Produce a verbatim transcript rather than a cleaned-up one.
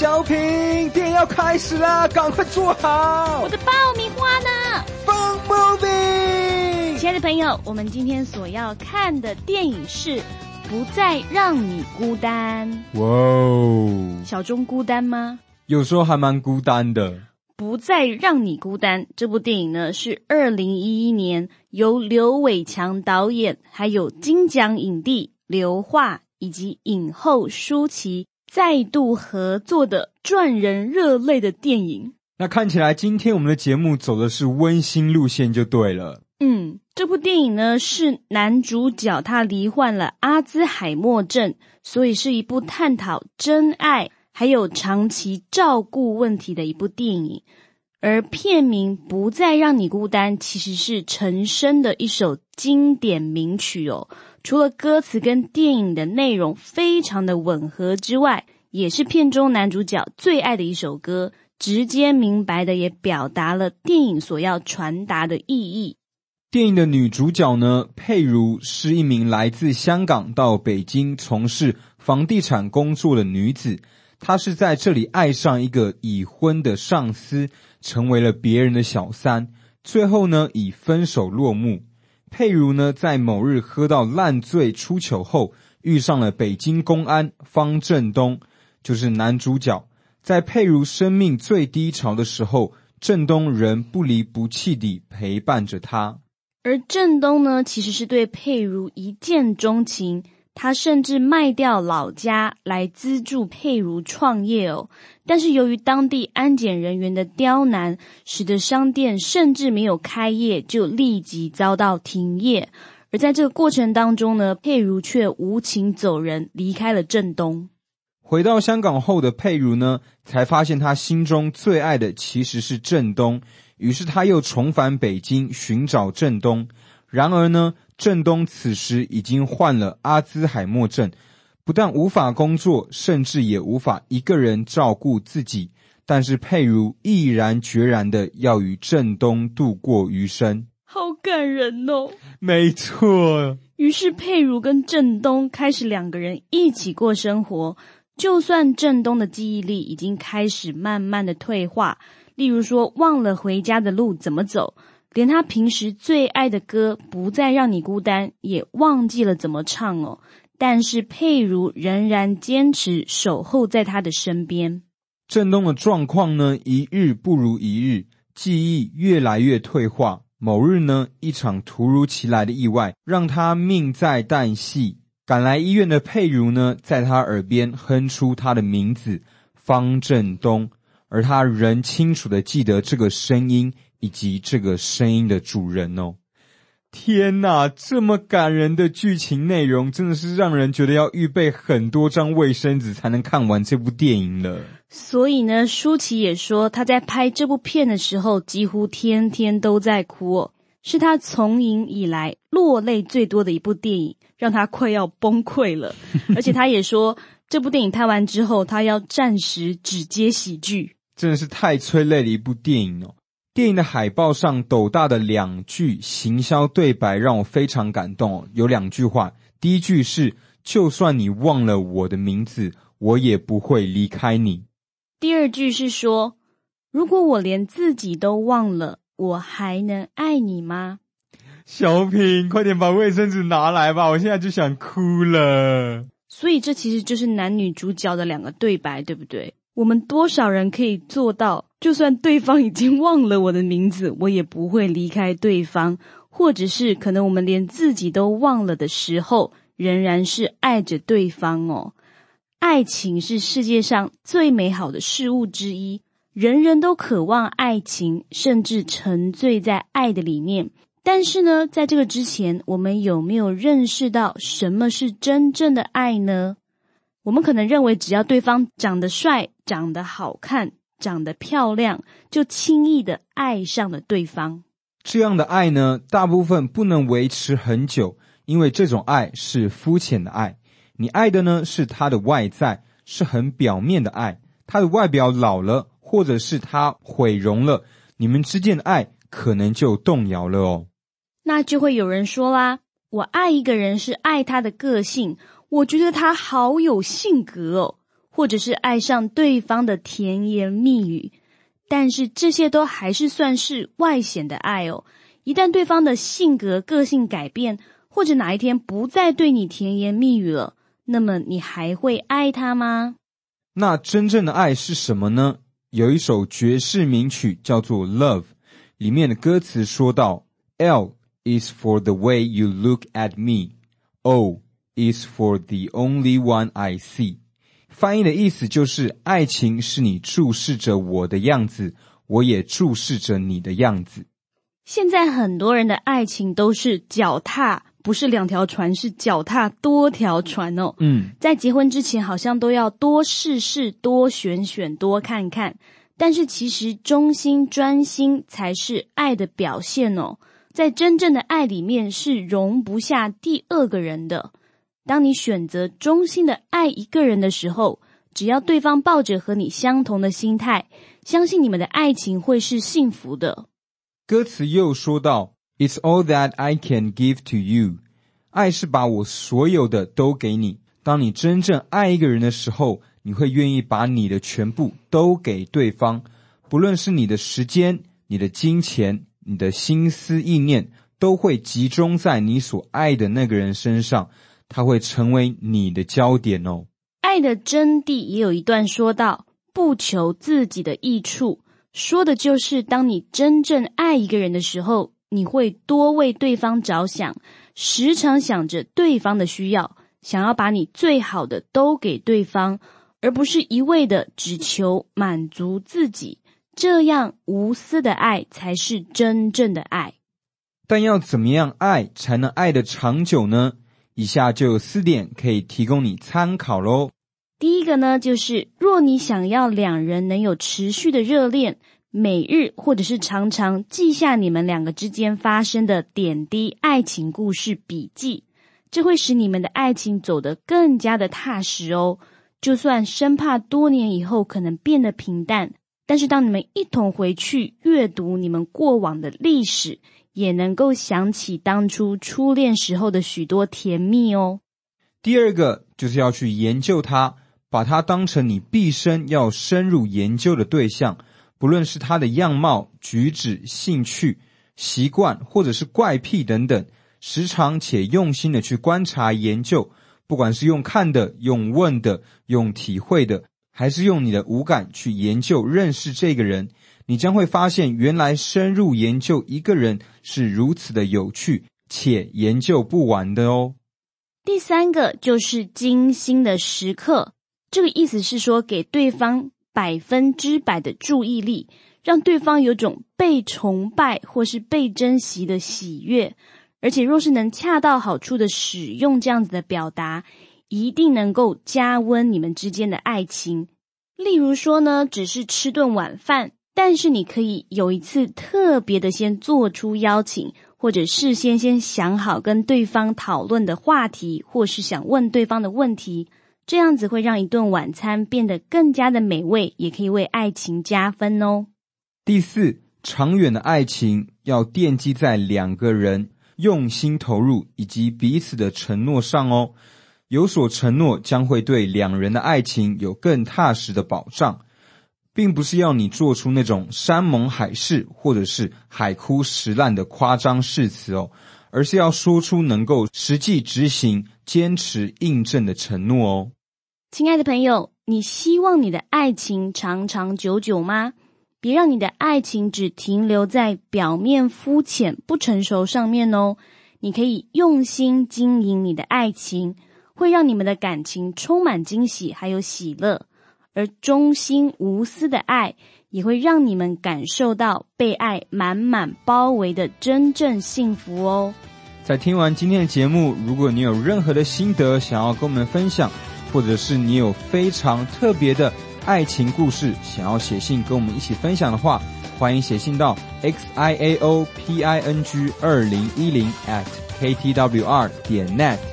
小品，电影要开始啦，赶快坐好。 我的爆米花呢？ 放 movie。 亲爱的朋友，我们今天所要看的电影是《不再让你孤单》。 哇哦， 小钟孤单吗？ 有时候还蛮孤单的。 不再让你孤单这部电影呢，是二零一一年由刘伟强导演，还有金奖影帝刘桦以及影后舒淇再度合作的赚人热泪的电影。 那看起来今天我们的节目走的是温馨路线就对了。 嗯，这部电影呢是男主角他罹患了阿兹海默症，所以是一部探讨真爱还有长期照顾问题的一部电影。而片名不再让你孤单其实是陈升的一首经典名曲哦，除了歌词跟电影的内容非常的吻合之外，也是片中男主角最爱的一首歌，直接明白的也表达了电影所要传达的意义。 电影的女主角呢，佩如是一名来自香港到北京从事房地产工作的女子，她是在这里爱上一个已婚的上司，成为了别人的小三，最后呢以分手落幕。佩如呢在某日喝到烂醉出糗后，遇上了北京公安方振东，就是男主角。在佩如生命最低潮的时候，振东仍不离不弃地陪伴着她。 而振东呢其实是对佩如一见钟情，他甚至卖掉老家来资助佩如创业哦。但是由于当地安检人员的刁难，使得商店甚至没有开业就立即遭到停业。而在这个过程当中呢，佩如却无情走人，离开了振东。 回到香港后的佩如呢，才发现她心中最爱的其实是振东，于是她又重返北京寻找振东。然而呢，振东此时已经患了阿兹海默症，不但无法工作，甚至也无法一个人照顾自己。但是佩如毅然决然的要与振东度过余生。 好感人哦。 没错。 于是佩如跟振东开始两个人一起过生活。就算振东的记忆力已经开始慢慢的退化，例如说忘了回家的路怎么走，连他平时最爱的歌不再让你孤单也忘记了怎么唱哦。但是佩如仍然坚持守候在他的身边。 振东的状况呢，一日不如一日，记忆越来越退化。某日呢，一场突如其来的意外让他命在旦夕。赶来医院的佩如呢，在他耳边哼出他的名字方振东，而他仍清楚地记得这个声音以及这个声音的主人哦。天哪，这么感人的剧情内容，真的是让人觉得要预备很多张卫生纸才能看完这部电影了。 所以呢，舒淇也说他在拍这部片的时候几乎天天都在哭哦，是他从影以来落泪最多的一部电影，让他快要崩溃了。而且他也说这部电影拍完之后他要暂时只接喜剧。 真的是太催泪的一部电影哦。电影的海报上斗大的两句行销对白让我非常感动哦。有两句话，第一句是就算你忘了我的名字，我也不会离开你。 第二句是说，如果我连自己都忘了，我还能爱你吗？ 小品，快点把卫生纸拿来吧，我现在就想哭了。 所以这其实就是男女主角的两个对白，对不对？我们多少人可以做到，就算对方已经忘了我的名字，我也不会离开对方，或者是可能我们连自己都忘了的时候，仍然是爱着对方哦。爱情是世界上最美好的事物之一，人人都渴望爱情，甚至沉醉在爱的里面。但是呢，在这个之前，我们有没有认识到什么是真正的爱呢？我们可能认为只要对方长得帅、长得好看、长得漂亮，就轻易的爱上了对方。 这样的爱呢，大部分不能维持很久，因为这种爱是肤浅的爱。你爱的呢是他的外在，是很表面的爱。他的外表老了，或者是他毁容了，你们之间的爱可能就动摇了哦。 那就会有人说啦，我爱一个人是爱他的个性，我觉得他好有性格哦， 或者是爱上对方的甜言蜜语，但是这些都还是算是外显的爱哦。一旦对方的性格、个性改变，或者哪一天不再对你甜言蜜语了，那么你还会爱他吗？ 那真正的爱是什么呢？有一首爵士名曲叫做 Love， 里面的歌词说到 L is for the way you look at me, O is for the only one I see。 翻译的意思就是爱情是你注视着我的样子，我也注视着你的样子。 现在很多人的爱情都是脚踏，不是两条船，是脚踏多条船哦。 嗯， 在结婚之前好像都要多试试，多选选，多看看，但是其实忠心专心才是爱的表现哦。在真正的爱里面是容不下第二个人的。当你选择忠心的爱一个人的时候，只要对方抱着和你相同的心态，相信你们的爱情会是幸福的。 歌词又说到 It's all that I can give to you， 爱是把我所有的都给你。当你真正爱一个人的时候，你会愿意把你的全部都给对方，不论是你的时间、你的金钱、你的心思意念，都会集中在你所爱的那个人身上，他会成为你的焦点哦。 爱的真谛也有一段说到，不求自己的益处，说的就是当你真正爱一个人的时候，你会多为对方着想，时常想着对方的需要，想要把你最好的都给对方，而不是一味的只求满足自己。这样无私的爱才是真正的爱。 但要怎么样爱才能爱得长久呢？以下就有四点可以提供你参考咯。 第一个呢，就是若你想要两人能有持续的热恋，每日或者是常常记下你们两个之间发生的点滴爱情故事笔记，这会使你们的爱情走得更加的踏实哦。就算生怕多年以后可能变得平淡，但是当你们一同回去阅读你们过往的历史，也能够想起当初初恋时候的许多甜蜜哦。 第二个就是要去研究它，把它当成你毕生要深入研究的对象，不论是他的样貌、举止、兴趣、习惯或者是怪癖等等，时常且用心的去观察研究，不管是用看的、用问的、用体会的，还是用你的五感去研究认识这个人，你将会发现原来深入研究一个人是如此的有趣，且研究不完的哦。 第三个就是精心的时刻，这个意思是说给对方百分之百的注意力，让对方有种被崇拜或是被珍惜的喜悦，而且若是能恰到好处的使用这样子的表达，一定能够加温你们之间的爱情。例如说呢，只是吃顿晚饭，但是你可以有一次特别的先做出邀请，或者事先先想好跟对方讨论的话题，或是想问对方的问题，这样子会让一顿晚餐变得更加的美味，也可以为爱情加分哦。 第四，长远的爱情要奠基在两个人用心投入以及彼此的承诺上哦。有所承诺将会对两人的爱情有更踏实的保障，并不是要你做出那种山盟海誓或者是海枯石烂的夸张誓词哦，而是要说出能够实际执行、坚持印证的承诺哦。 亲爱的朋友，你希望你的爱情长长久久吗？别让你的爱情只停留在表面肤浅不成熟上面哦。你可以用心经营你的爱情，会让你们的感情充满惊喜还有喜乐，而忠心无私的爱也会让你们感受到被爱满满包围的真正幸福哦。 在听完今天的节目，如果你有任何的心得想要跟我们分享，或者是你有非常特别的爱情故事想要写信跟我们一起分享的话，欢迎写信到 x i a o p i n g 二零一零 at k t w r 点 net。